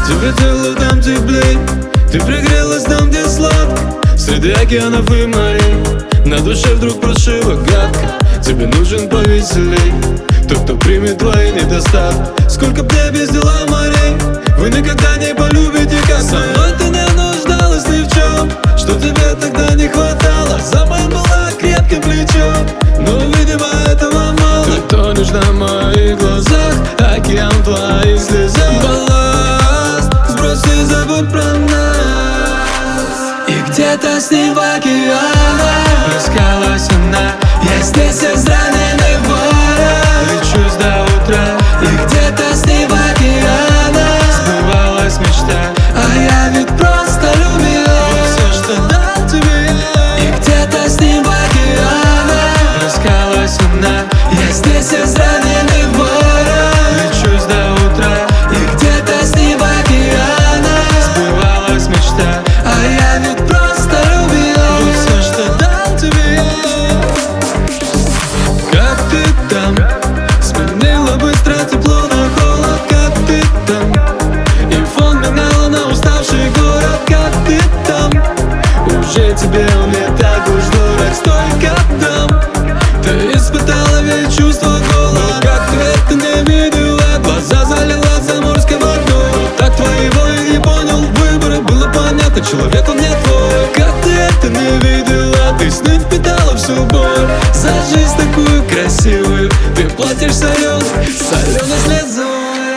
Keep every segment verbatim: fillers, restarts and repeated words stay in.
Тебе тело там теплей, ты пригрелась там, где сладко, среди океанов и морей. На душе вдруг прошиво гадко, тебе нужен повеселей тот, кто примет твои недостатки. Сколько б тебе без дела морей, вы никогда не полюбите, как со мной. Ты не нуждалась ни в чем, что тебе тогда не хватало. За моим было крепким плечом, но, видимо, этого мало. Ты тонешь на моих глазах, океан в твоих слезах. Балласт, сбрось и забудь про нас. И где-то с ним в океанах плескалась она. Я здесь израненный ворон, лечусь до утра. И где-то с ним в океанах сбывалась мечта, а я ведь просто любил все, что дал тебе я. И где-то с ним в океанах плескалась она. Я здесь израненный ворон, лечусь до утра. И где-то с ним в океанах сбывалась мечта, а я ведь просто любил все, что дал тебе я. Как ты там? Сменила быстро тепло на холод. Как ты там? И фон меняла на уставший город. Как ты там? Уже тебе он не так уж дурак. Столько там ты испытала ведь чувство голода. Но как ты это не видела? Глаза залила заморской водой. Так твоего я не понял. Выбора было понятно, человек он не твой. Как ты это не видела? Ты сны впитала всю боль. За жизнь такую красивую ты платишь соленой, соленой слезой.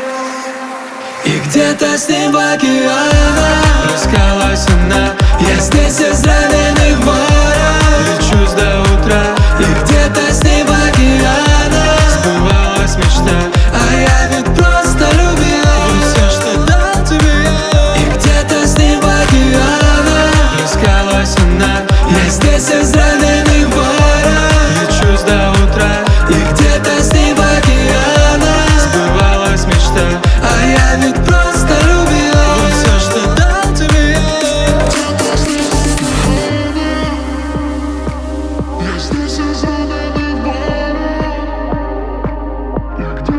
И где-то с ним в океанах плескалась она. Я здесь израненный ворон, лечусь до утра. И где-то с ним в океанах сбывалась мечта, а я ведь просто любил все, что дал тебе я. И где-то с ним в океанах плескалась она. Я здесь израненный ворон, лечусь до утра. И где-то с ним в океанах сбывалась мечта, а я ведь просто любил все, что дал тебе я. Я здесь израненный ворон, и где